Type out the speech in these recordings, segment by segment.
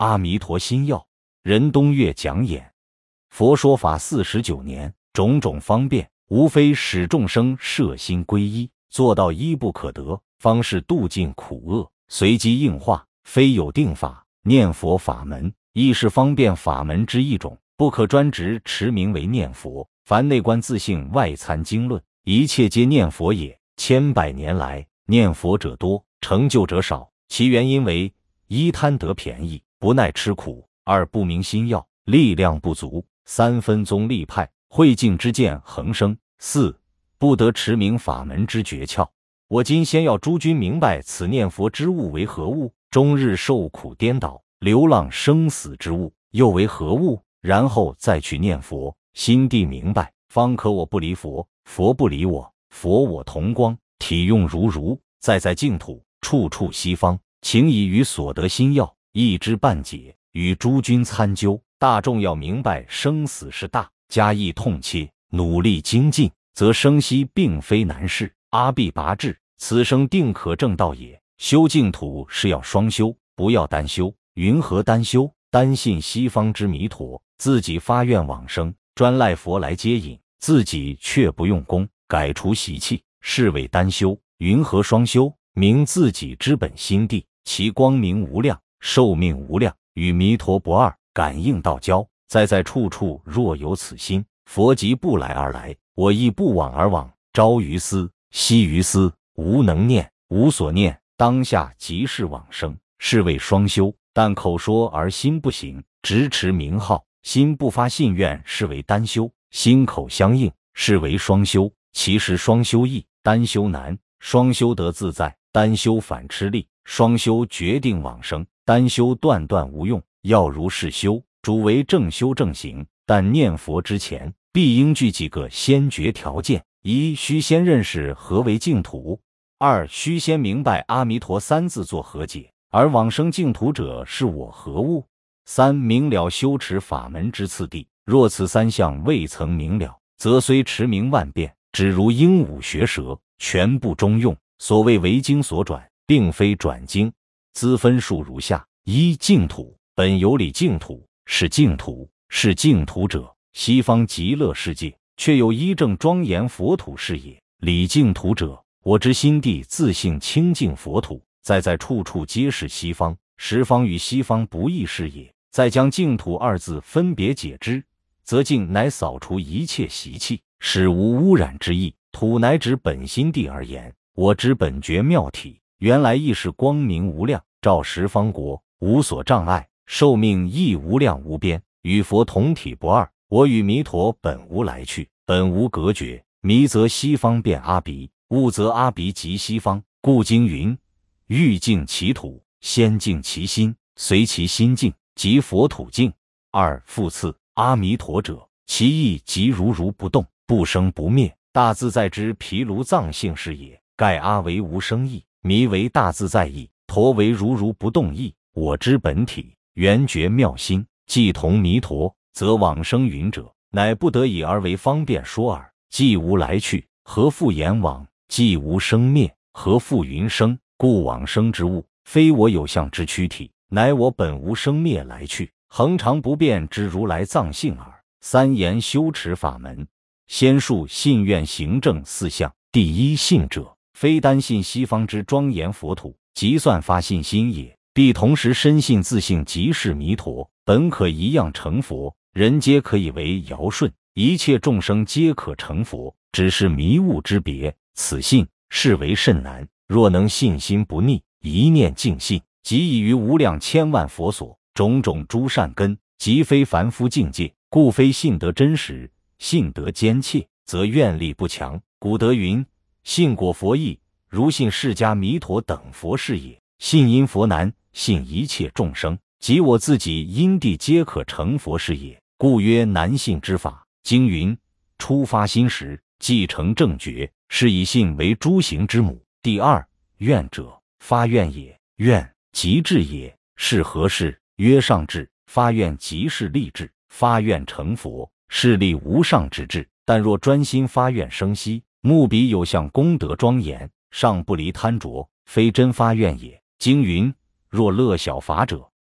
阿弥陀心要，仁东岳讲演。佛说法49年，种种方便，无非使众生摄心归一，做到一不可得，方是度尽苦厄。随机应化，非有定法。念佛法门亦是方便法门之一种，不可专职持名为念佛。凡内观自性，外参经论，一切皆念佛也。千百年来，念佛者多，成就者少，其原因为：一贪得便宜，不耐吃苦；二不明心要，力量不足；三分宗立派，慧境之见横生；四不得持名法门之诀窍。我今先要诸君明白此念佛之物为何物，终日受苦颠倒，流浪生死之物又为何物，然后再去念佛，心地明白，方可我不离佛，佛不离我，佛我同光，体用如，在净土，处处西方，请以于所得心要，一知半解，与诸君参究。大众要明白生死是大，加以痛切，努力精进，则生息并非难事。阿必拔智，此生定可正道也。修净土是要双修，不要单修。云何单修？单信西方之弥陀，自己发愿往生，专赖佛来接引，自己却不用功，改除习气，是谓单修。云何双修？明自己之本心地，其光明无量，寿命无量，与弥陀不二，感应道交。在处处若有此心，佛即不来而来，我亦不往而往。朝于思，夕于思，无能念，无所念，当下即是往生，是谓双修。但口说而心不行，直持名号，心不发信愿，是为单修。心口相应，是为双修。其实双修易，单修难。双修得自在，单修反吃力；双修决定往生，单修断无用。要如是修，主为正修正行。但念佛之前，必应具几个先决条件：一、须先认识何为净土；二、须先明白阿弥陀三字作何解，而往生净土者是我何物；三、明了修持法门之次第。若此三项未曾明了，则虽持名万遍，只如鹦鹉学舌，全不中用。所谓为经所转，并非转经。兹分数如下：一、净土。本有理净土，是净土，是净土者，西方极乐世界，却有一正庄严佛土是也。理净土者，我之心地自性清净佛土，在处处皆是西方，十方与西方不异是也。再将净土二字分别解之，则净乃扫除一切习气，使无污染之意；土乃指本心地而言。我之本觉妙体，原来亦是光明无量，照十方国，无所障碍，寿命亦无量无边，与佛同体不二。我与弥陀本无来去，本无隔绝。弥则西方遍阿鼻，悟则阿鼻即西方。故经云：欲净其土，先净其心，随其心净，即佛土净。二、复次，阿弥陀者，其意即如不动，不生不灭，大自在之毗卢藏性是也。盖阿为无生意，弥为大自在意，陀为如不动意。我之本体，圆觉妙心，既同弥陀，则往生云者，乃不得已而为方便说耳。既无来去，何复言往？既无生灭，何复云生？故往生之物，非我有相之躯体，乃我本无生灭来去，恒常不变之如来藏性耳。三、言修持法门。先述信愿行正四项。第一，信者，非单信西方之庄严佛土，即算发信心也，必同时深信自性即是弥陀，本可一样成佛，人皆可以为尧舜，一切众生皆可成佛，只是迷悟之别。此信是为甚难，若能信心不逆，一念净信，即已于无量千万佛所，种种诸善根，即非凡夫境界，故非信得真实。信得坚切，则愿力不强。古德云：信果佛易，如信释迦弥陀等佛是也。信因佛难，信一切众生，即我自己因地皆可成佛是也。故曰难信之法。经云：初发心时，即成正觉，是以信为诸行之母。第二，愿者，发愿也。愿即志也，是何事？曰上智。发愿即是立志，发愿成佛，是立无上之志。但若专心发愿生息，目彼有相功德庄严，尚不离贪着，非真发愿也。经云：若乐小法者，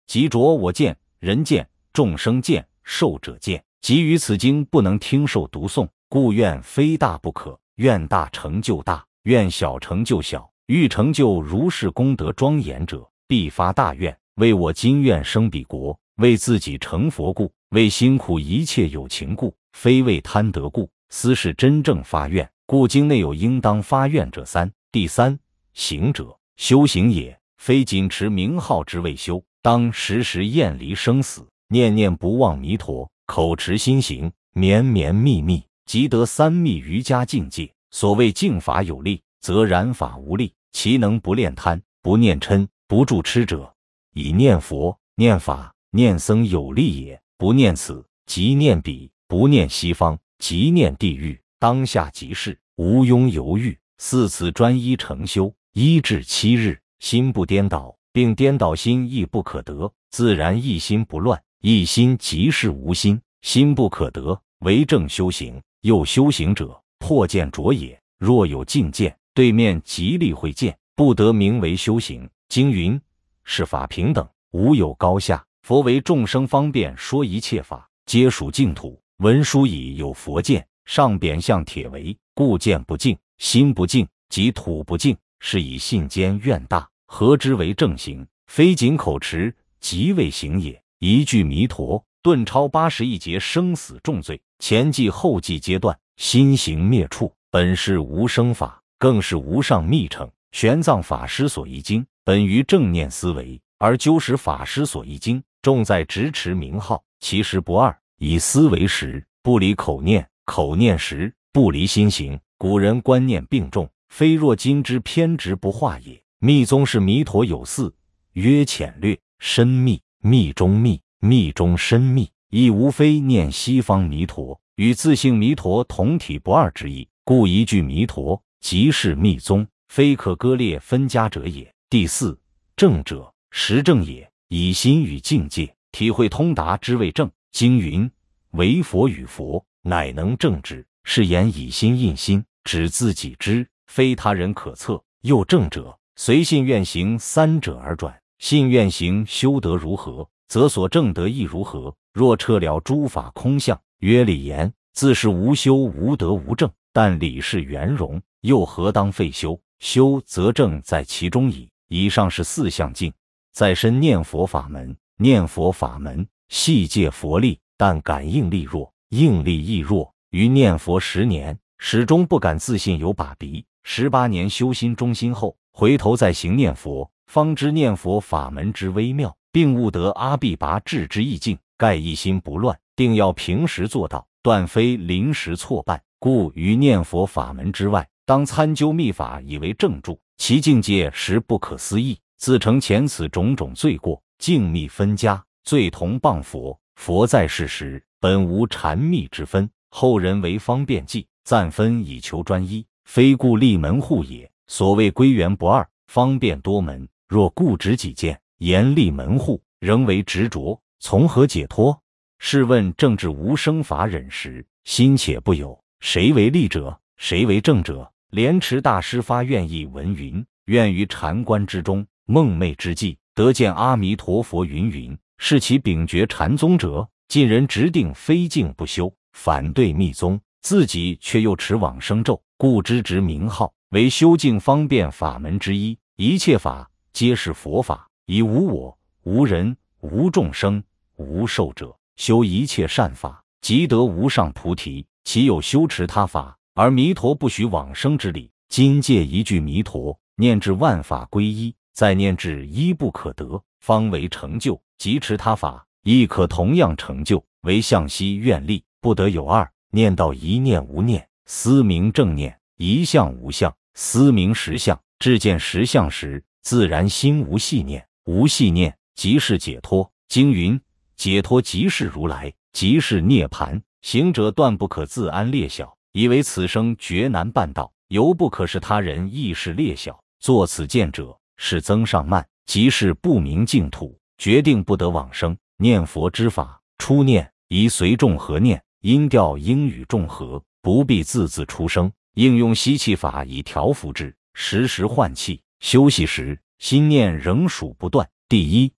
即着我见、人见、众生见、寿者见。即于此经不能听受读诵，故愿非大不可。愿大成就大，愿小成就小。欲成就如是功德庄严者，必发大愿，为我今愿生彼国，为自己成佛故，为辛苦一切有情故，非为贪得故。斯是真正发愿。故经内有应当发愿者三。第三，行者，修行也，非仅持名号之谓修，当时时厌离生死，念念不忘弥陀，口持心行，绵绵密密，即得三密瑜伽境界。所谓净法有力，则染法无力。其能不恋贪，不念嗔，不住痴者，以念佛、念法、念僧有力也。不念此，即念彼；不念西方，即念地狱。当下即是，无庸犹豫。四此专一成修，一至7日，心不颠倒，并颠倒心亦不可得，自然一心不乱。一心即是无心，心不可得，为正修行。又修行者，破见着也。若有境见，对面极力会见，不得名为修行。经云：是法平等，无有高下。佛为众生方便说一切法，皆属净土。文书已有佛见，上扁向铁为，故见不净，心不净，即土不净。是以信坚愿大，何之为正行？非仅口持，即为行也。一句弥陀，顿超81劫生死重罪，前继后继阶段，心行灭处，本是无生法，更是无上密乘。玄奘法师所译经，本于正念思维，而鸠识法师所译经，重在直持名号，其实不二。以思为实，不离口念；口念实，不离心行。古人观念并重，非若今之偏执不化也。密宗是弥陀有四，曰浅略、深密、密中密、密中深密，亦无非念西方弥陀，与自性弥陀同体不二之意。故一句弥陀，即是密宗，非可割裂分家者也。第四，正者，实正也，以心与境界体会通达之谓正。经云：唯佛与佛，乃能正之。是言以心印心，指自己知，非他人可测。又正者，随信愿行三者而转。信愿行修得如何，则所证得亦如何。若彻了诸法空相，曰理言，自是无修无得无证。但理是圆融，又何当废修？修则正在其中矣。以上是四项境。再深念佛法门，念佛法门系借佛力，但感应力弱，应力亦弱。于念佛10年，始终不敢自信有把鼻。18年修心中心后，回头再行念佛，方知念佛法门之微妙，并悟得阿鞞跋致之意境。盖一心不乱，定要平时做到，断非临时错办。故于念佛法门之外，当参究密法以为正助，其境界实不可思议。自成前此种种罪过，境密分家，罪同谤佛。佛在世时，本无禅密之分，后人为方便计，暂分以求专一，非故立门户也。所谓归元不二，方便多门。若固执己见，严立门户，仍为执着，从何解脱？试问正治无生法忍时，心且不有，谁为立者？谁为正者？莲池大师发愿意闻云：愿于禅观之中，梦寐之际，得见阿弥陀佛云云。是其秉觉禅宗者，近人直定非静不修，反对密宗，自己却又持往生咒，故知执名号，为修净方便法门之一。一切法皆是佛法，以无我、无人、无众生、无寿者，修一切善法，即得无上菩提。岂有修持他法而弥陀不许往生之理？今借一句弥陀，念至万法归一，再念至一不可得，方为成就。即持他法，亦可同样成就。唯向息愿力，不得有二。念到一念无念，思明正念；一相无相，思明实相。至见实相时，自然心无细念，无细念即是解脱。经云：解脱即是如来，即是涅槃。行者断不可自安劣小，以为此生绝难办到，犹不可是他人亦是劣小。作此见者，是增上慢，即是不明净土，决定不得往生。念佛之法，初念宜随众和念，音调应与众和，不必字字出声。应用吸气法以调伏之，时时换气。休息时，心念仍属不断。第一，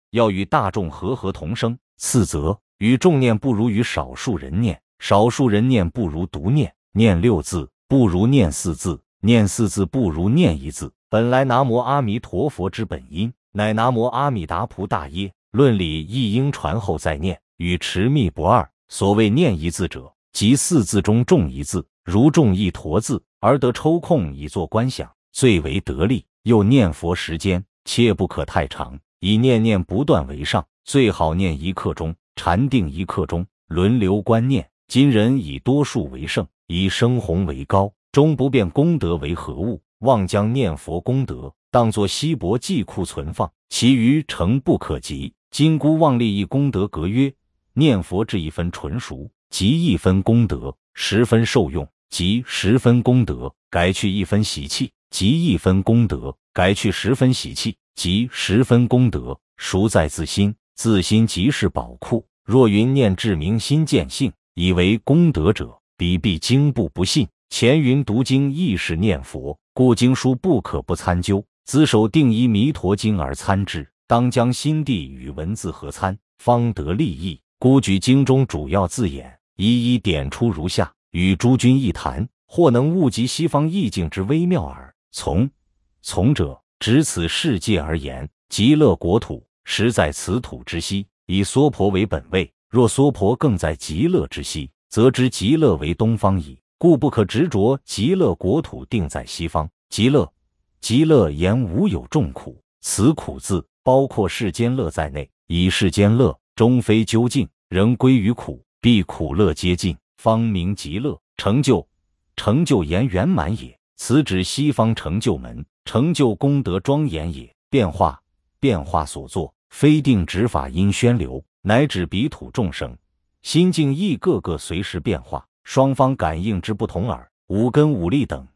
要与大众和合同声。次则与众念不如与少数人念，少数人念不如独念，念6字不如念4字，念4字不如念1字。本来南无阿弥陀佛之本音，乃南无阿弥达菩大耶。论理亦应传后再念，与持密不二。所谓念1字者，即4字中重1字，如重一陀字，而得抽空以作观想，最为得力。又念佛时间切不可太长，以念念不断为上，最好念1刻钟，禅定1刻钟，轮流观念。今人以多数为胜，以生红为高，终不辨功德为何物，妄将念佛功德当作稀薄济库存放，其余诚不可及。今孤妄立一功德格曰：念佛至1分纯熟，即1分功德；10分受用，即10分功德；改去1分习气，即1分功德；改去10分习气，即10分功德。孰在自心？自心即是宝库。若云念至明心见性，以为功德者，彼必经部不信。前云读经亦是念佛，故经书不可不参究，兹守定依弥陀经而参之。当将心地与文字合参，方得利益。孤举经中主要字眼，一一点出如下，与诸君一谈，或能悟及西方意境之微妙耳。从者，指此世界而言，极乐国土实在此土之西，以娑婆为本位。若娑婆更在极乐之西，则知极乐为东方矣。故不可执着极乐国土定在西方。极乐言无有众苦，此苦字包括世间乐在内，以世间乐终非究竟，仍归于苦，必苦乐皆尽，方名极乐。成就言圆满也，此指西方成就门，成就功德庄严也。变化所作，非定指法因宣流，乃指彼土众生心境亦各个随时变化，双方感应之不同耳。五根五力等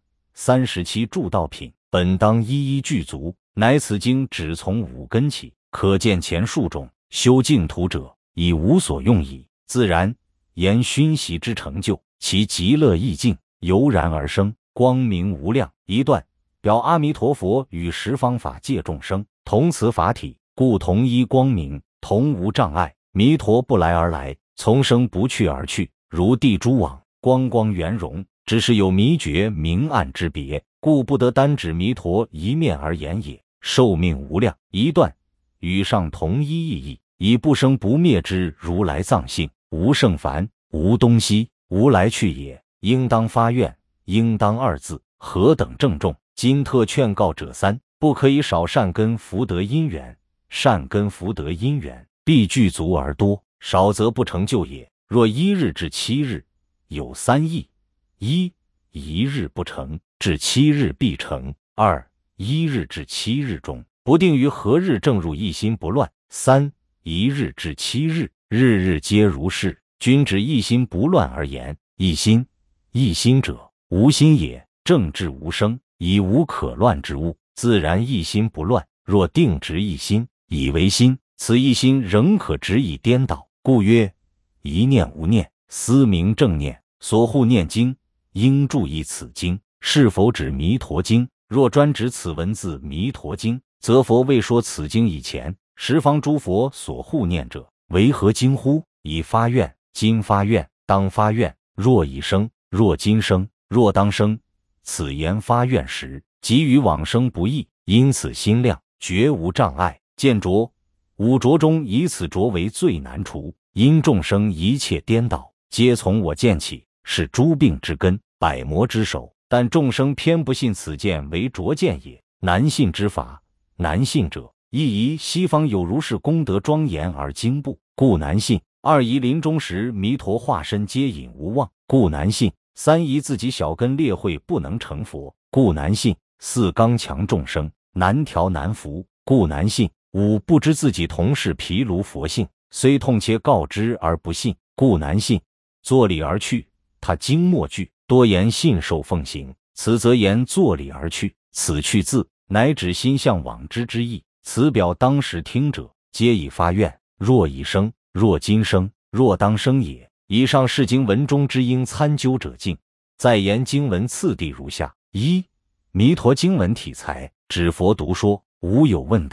37助道品，本当一一具足，乃此经只从5根起。可见前数种修净土者，已无所用矣。自然言熏习之成就，其极乐意境油然而生，光明无量。一段表阿弥陀佛与十方法界众生同此法体，故同一光明，同无障碍。弥陀不来而来，从生不去而去，如地珠网，光光圆融，只是有迷觉明暗之别，故不得单指弥陀一面而言也。寿命无量，一段与上同一意义，以不生不灭之如来藏性，无胜凡，无东西，无来去也。应当发愿，应当2字，何等郑重！今特劝告者3：不可以少善根福德因缘，善根福德因缘必具足而多，少则不成就也。若1日至7日，有3义：1日不成，至7日必成；2 1日至7日中，不定于何日正入一心不乱；3 1日至7日，日日皆如是。均指一心不乱而言。一心者，无心也，正治无生，以无可乱之物，自然一心不乱。若定执一心，以为心，此一心仍可执以颠倒，故曰一念无念，思名正念。所护念经，应注意此经是否指弥陀经。若专指此文字弥陀经，则佛未说此经以前，十方诸佛所护念者，为何经乎？以发愿，今发愿，当发愿，若已生，若今生，若当生。此言发愿时，即与往生不异，因此心量绝无障碍。见浊五浊中，以此浊为最难除，因众生一切颠倒，皆从我见起，是诸病之根，百魔之首。但众生偏不信此见为浊见也。难信之法，难信者，一疑西方有如是功德庄严而经不，故难信；二疑临终时弥陀化身皆隐无望，故难信；三疑自己小根裂会不能成佛，故难信；四刚强众生难调难服，故难信；五不知自己同是毗卢佛性，虽痛切告知而不信，故难信。作礼而去，他经默句，多言信受奉行，此则言作礼而去。此去字乃指心向往之意，此表当时听者皆已发愿，若已生，若今生，若当生也。以上是经文中之应参究者境。再言经文次第如下：一、弥陀经文体裁，指佛独说，无有问答，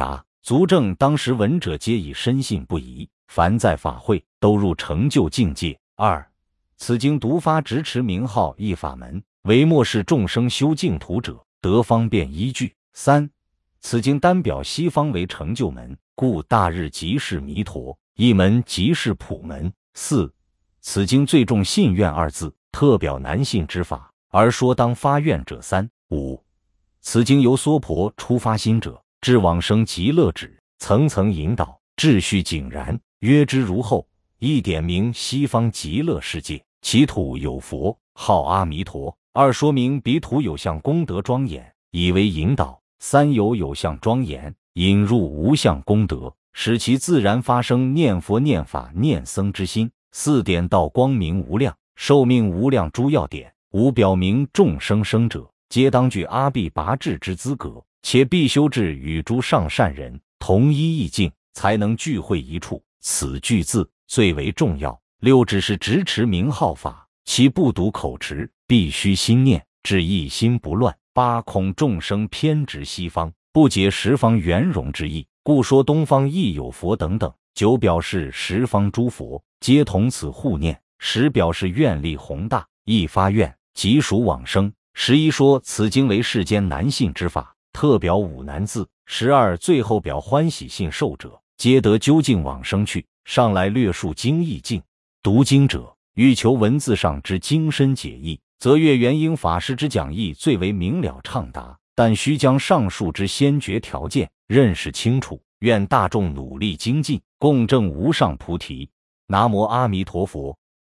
足证当时闻者皆以深信不疑，凡在法会都入成就境界。二，此经独发直持名号一法门，为末世众生修净土者得方便依据。三，此经单表西方为成就门，故大日即是弥陀，一门即是普门。四，此经最重信愿二字，特表难信之法，而说当发愿者三。五，此经由娑婆出发心者，至往生极乐止，层层引导，秩序井然，约之如后。一点明西方极乐世界，其土有佛，号阿弥陀。二，说明彼土有相功德庄严，以为引导。三，有相庄严，引入无相功德，使其自然发生念佛念法念僧之心。四，点到光明无量寿命无量诸要点。五，表明众生生者皆当具阿毗跋致之资格，且必修至与诸上善人同一意境，才能聚会一处。此句字最为重要。六，只是直持名号法，其不独口持，必须心念，至一心不乱。八，恐众生偏执西方，不解十方圆融之意，故说东方亦有佛等等。九，表示十方诸佛皆同此护念。十，表示愿力宏大，一发愿即属往生。11，说此经为世间难信之法，特表五难字。12，最后表欢喜信受者皆得究竟往生去。上来略述经义境。读经者欲求文字上之精深解义，则岳元英法师之讲义最为明了畅达，但须将上述之先决条件认识清楚。愿大众努力精进，共证无上菩提。南无阿弥陀佛。